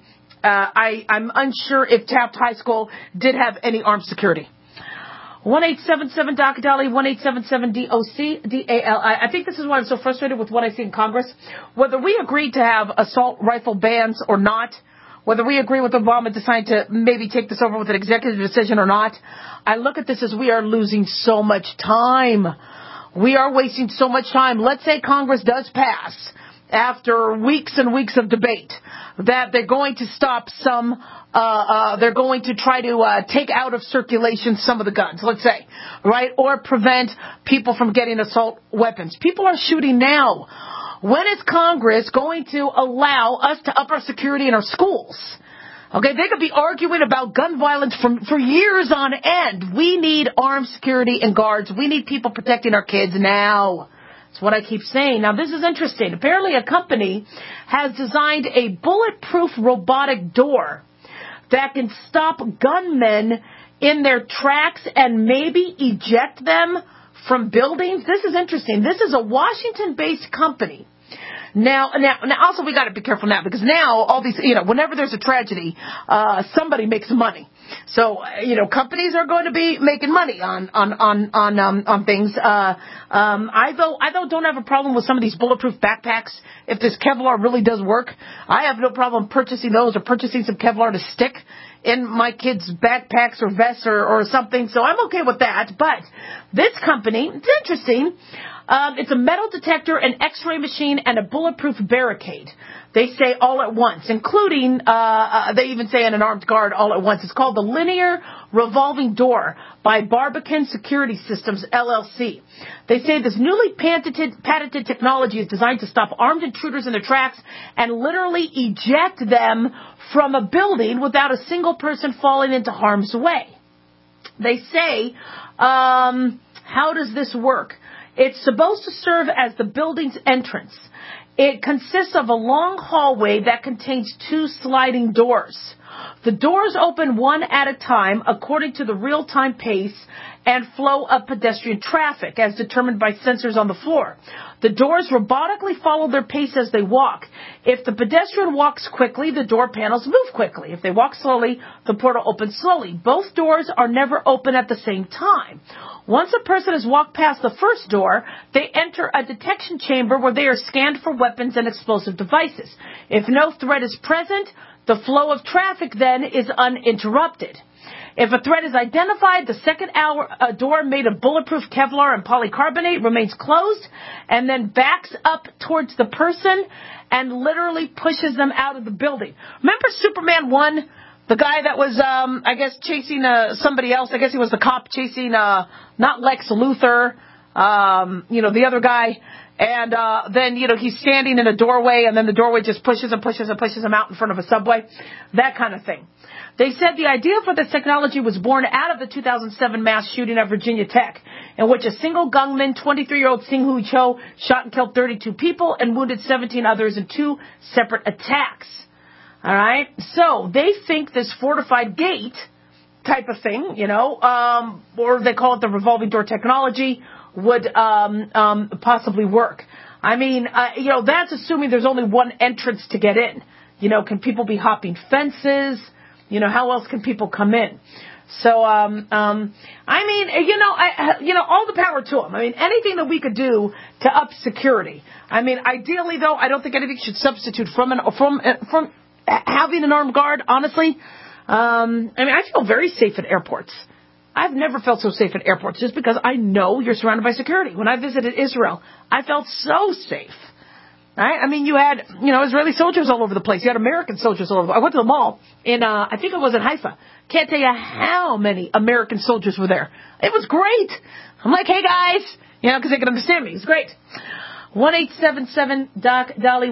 unsure if Taft High School did have any armed security. 1-877-DOC-DALI, 1-877-DOC-DALI. I think this is why I'm so frustrated with what I see in Congress. Whether we agree to have assault rifle bans or not, whether we agree with Obama deciding to maybe take this over with an executive decision or not, I look at this as we are losing so much time. We are wasting so much time. Let's say Congress does pass, after weeks and weeks of debate, that they're going to stop they're going to try to take out of circulation some of the guns, let's say, right? Or prevent people from getting assault weapons. People are shooting now. When is Congress going to allow us to up our security in our schools? Okay, they could be arguing about gun violence for years on end. We need armed security and guards. We need people protecting our kids now. That's what I keep saying. Now, this is interesting. Apparently, a company has designed a bulletproof robotic door that can stop gunmen in their tracks and maybe eject them from buildings. This is interesting. This is a Washington-based company. Now, also we got to be careful now because now all these, whenever there's a tragedy, somebody makes money. So, companies are going to be making money on things. I don't have a problem with some of these bulletproof backpacks. If this Kevlar really does work, I have no problem purchasing those or purchasing some Kevlar to stick in my kids' backpacks or vests or something. So I'm okay with that. But this company, it's interesting. It's a metal detector, an X-ray machine, and a bulletproof barricade. They say all at once, including, they even say in an armed guard all at once. It's called the Linear Revolving Door by Barbican Security Systems, LLC. They say this newly patented technology is designed to stop armed intruders in their tracks and literally eject them from a building without a single person falling into harm's way. They say, how does this work? It's supposed to serve as the building's entrance. It consists of a long hallway that contains 2 sliding doors. The doors open one at a time according to the real-time pace and flow of pedestrian traffic as determined by sensors on the floor. The doors robotically follow their pace as they walk. If the pedestrian walks quickly, the door panels move quickly. If they walk slowly, the portal opens slowly. Both doors are never open at the same time. Once a person has walked past the first door, they enter a detection chamber where they are scanned for weapons and explosive devices. If no threat is present, the flow of traffic then is uninterrupted. If a threat is identified, the second door made of bulletproof Kevlar and polycarbonate remains closed and then backs up towards the person and literally pushes them out of the building. Remember Superman 1? The guy that was, chasing somebody else. I guess he was the cop chasing, not Lex Luthor, the other guy. And then, he's standing in a doorway, and then the doorway just pushes him out in front of a subway. That kind of thing. They said the idea for this technology was born out of the 2007 mass shooting at Virginia Tech, in which a single gunman, 23-year-old Sing-Hui Cho, shot and killed 32 people and wounded 17 others in 2 separate attacks. All right, so they think this fortified gate type of thing, or they call it the revolving door technology, would possibly work. I mean, that's assuming there's only one entrance to get in. Can people be hopping fences? How else can people come in? So, all the power to them. I mean, anything that we could do to up security. I mean, ideally, though, I don't think anything should substitute from having an armed guard, honestly. I feel very safe at airports. I've never felt so safe at airports just because I know you're surrounded by security. When I visited Israel, I felt so safe. Right? I mean, you had, Israeli soldiers all over the place. You had American soldiers all over the place. I went to the mall in, I think it was in Haifa. Can't tell you how many American soldiers were there. It was great. I'm like, hey guys, because they could understand me. It was great. 1-877-DOC-DOLLY,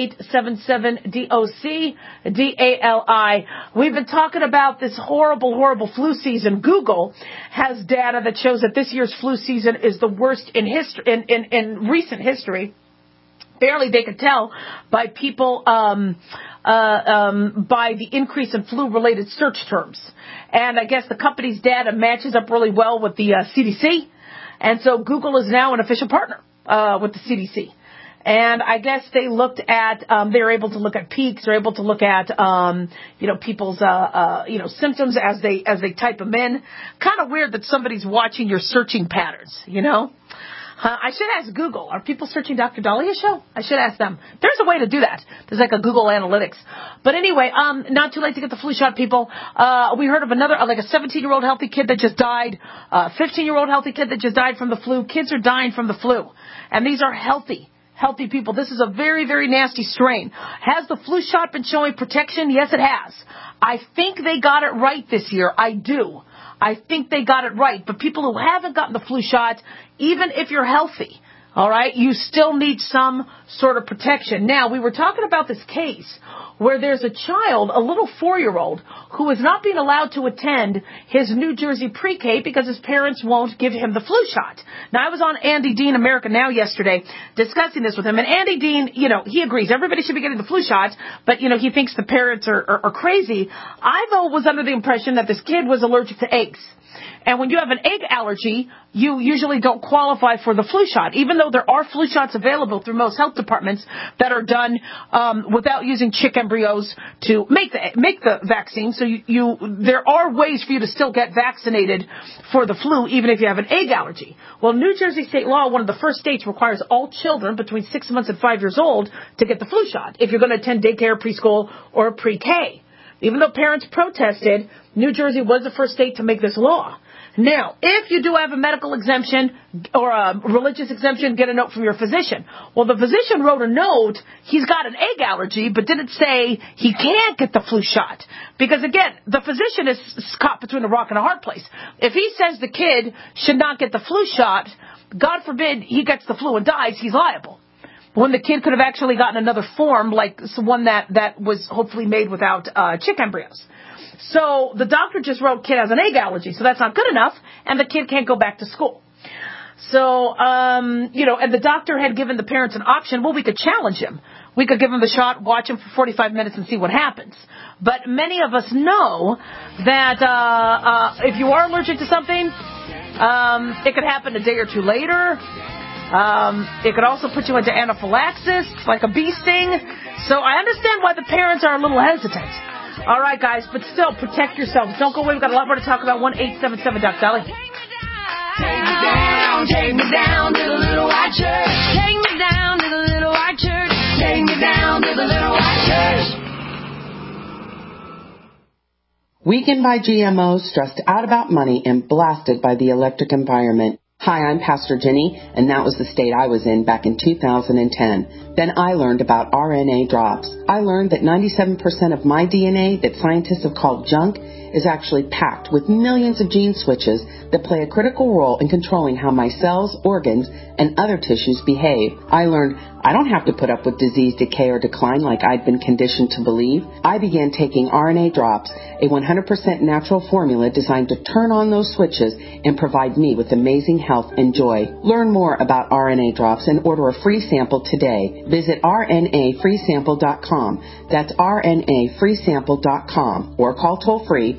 1-877-DOC-DALI. We've been talking about this horrible, horrible flu season. Google has data that shows that this year's flu season is the worst in history, in recent history. Barely they could tell by people, by the increase in flu-related search terms. And I guess the company's data matches up really well with the CDC. And so Google is now an official partner with the CDC. And I guess they looked at, they're able to look at peaks, they're able to look at, people's, symptoms as they type them in. Kind of weird that somebody's watching your searching patterns, I should ask Google, are people searching Dr. Dahlia show? I should ask them. There's a way to do that. There's like a Google Analytics. But anyway, not too late to get the flu shot, people. We heard of another, like a 17-year-old healthy kid that just died, 15-year-old healthy kid that just died from the flu. Kids are dying from the flu. And these are healthy people. This is a very, very nasty strain. Has the flu shot been showing protection? Yes, it has. I think they got it right this year. I do. I think they got it right. But people who haven't gotten the flu shot, even if you're healthy, all right, you still need some sort of protection. Now, we were talking about this case where there's a child, a little 4-year-old, who is not being allowed to attend his New Jersey pre-K because his parents won't give him the flu shot. Now, I was on Andy Dean, America Now, yesterday discussing this with him, and Andy Dean, he agrees everybody should be getting the flu shot, but, he thinks the parents are crazy. I, though, was under the impression that this kid was allergic to eggs. And when you have an egg allergy, you usually don't qualify for the flu shot, even though there are flu shots available through most health departments that are done without using chick embryos to make the vaccine. So there are ways for you to still get vaccinated for the flu, even if you have an egg allergy. Well, New Jersey state law, one of the first states, requires all children between 6 months and 5 years old to get the flu shot if you're going to attend daycare, preschool, or pre-K. Even though parents protested, New Jersey was the first state to make this law. Now, if you do have a medical exemption or a religious exemption, get a note from your physician. Well, the physician wrote a note, he's got an egg allergy, but didn't say he can't get the flu shot. Because, again, the physician is caught between a rock and a hard place. If he says the kid should not get the flu shot, God forbid he gets the flu and dies, he's liable. When the kid could have actually gotten another form, like one that was hopefully made without chick embryos. So the doctor just wrote kid has an egg allergy, so that's not good enough, and the kid can't go back to school. So, and the doctor had given the parents an option. Well, we could challenge him. We could give him the shot, watch him for 45 minutes and see what happens. But many of us know that if you are allergic to something, it could happen a day or two later. It could also put you into anaphylaxis, like a bee sting. So I understand why the parents are a little hesitant. All right, guys, but still, protect yourselves. Don't go away. We've got a lot more to talk about. 1-877-DOC-DOLLY. Take me down to the little white church. Take me down to the little white church. Take me down to the little white church. Weakened by GMOs, stressed out about money, and blasted by the electric environment. Hi, I'm Pastor Jenny, and that was the state I was in back in 2010. Then I learned about RNA drops. I learned that 97% of my DNA that scientists have called junk is actually packed with millions of gene switches that play a critical role in controlling how my cells, organs, and other tissues behave. I learned I don't have to put up with disease, decay, or decline like I'd been conditioned to believe. I began taking RNA drops, a 100% natural formula designed to turn on those switches and provide me with amazing health and joy. Learn more about RNA drops and order a free sample today. Visit rnafreesample.com. That's rnafreesample.com or call toll-free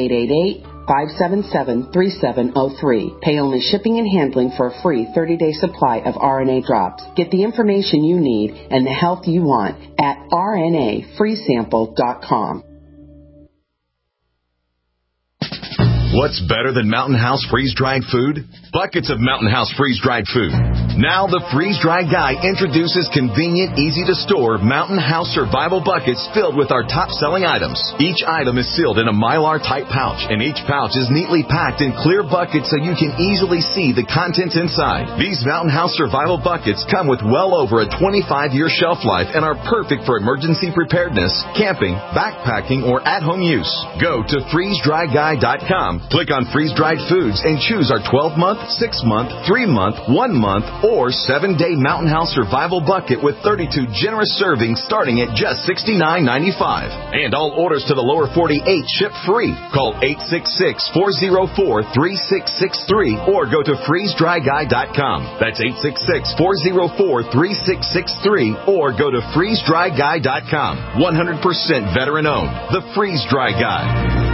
888-577-3703. Pay only shipping and handling for a free 30-day supply of RNA drops. Get the information you need and the health you want at rnafreesample.com. What's better than Mountain House freeze-dried food? Buckets of Mountain House freeze-dried food. Now the Freeze Dry Guy introduces convenient, easy-to-store Mountain House Survival Buckets filled with our top-selling items. Each item is sealed in a Mylar-type pouch, and each pouch is neatly packed in clear buckets so you can easily see the contents inside. These Mountain House Survival Buckets come with well over a 25-year shelf life and are perfect for emergency preparedness, camping, backpacking, or at-home use. Go to freezedryguy.com, click on freeze-dried foods, and choose our 12-month, 6-month, 3-month, 1-month, or 7-day Mountain House Survival Bucket with 32 generous servings starting at just $69.95. And all orders to the lower 48 ship free. Call 866-404-3663 or go to freezedryguy.com. That's 866-404-3663 or go to freezedryguy.com. 100% veteran owned. The Freeze Dry Guy.